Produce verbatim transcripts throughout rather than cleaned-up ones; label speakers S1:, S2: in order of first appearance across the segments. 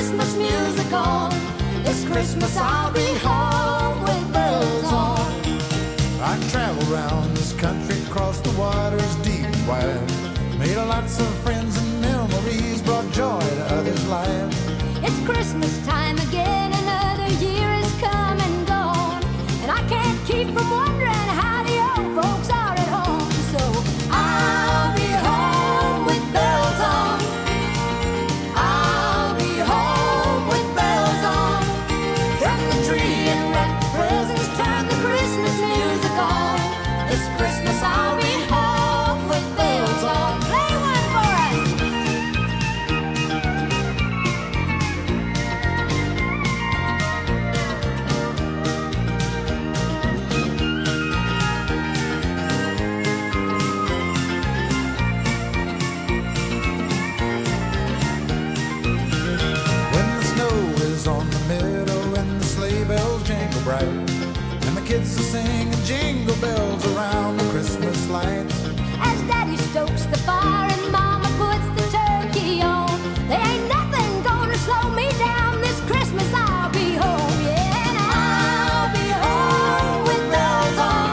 S1: Christmas music on. This Christmas I'll be home with bells on.
S2: I travel around this country, across the waters deep and wide. Made lots of friends and memories, brought joy to others' lives.
S1: It's Christmas time again, another year has come and gone, and I can't keep from wondering how the old folks are at home. So I'll be home with bells on. I'll be home with bells on. Trim the tree and wrap presents, turn the Christmas music on. This Christmas I'll be home with bells on. Play one for us.
S2: When the snow is on the meadow and the sleigh bells jingle bright, and the kids are singing jingle bells around the Christmas lights.
S1: As Daddy stokes the fire and Mama puts the turkey on, there ain't nothing gonna slow me down. This Christmas I'll be home, yeah, and I'll be home with bells on.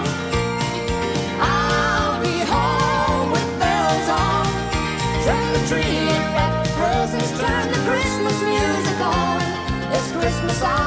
S1: I'll be home with bells on. Trim the tree and wrap presents, turn the Christmas music on. This Christmas I'll